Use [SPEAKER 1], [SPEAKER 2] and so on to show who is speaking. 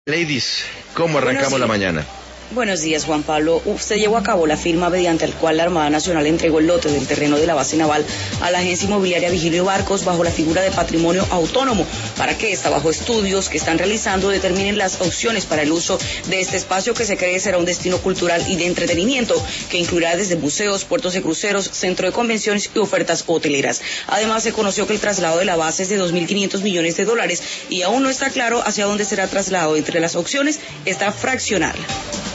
[SPEAKER 1] Ladies, ¿cómo arrancamos la mañana?
[SPEAKER 2] Buenos días, Juan Pablo. Usted llevó a cabo la firma mediante la cual la Armada Nacional entregó el lote del terreno de la base naval a la agencia inmobiliaria Vigilio Barcos bajo la figura de patrimonio autónomo, para que esta, bajo estudios que están realizando, determinen las opciones para el uso de este espacio que se cree será un destino cultural y de entretenimiento, que incluirá desde museos, puertos de cruceros, centro de convenciones y ofertas hoteleras. Además, se conoció que el traslado de la base es de $2.500 millones y aún no está claro hacia dónde será trasladado. Entre las opciones está fraccionarla.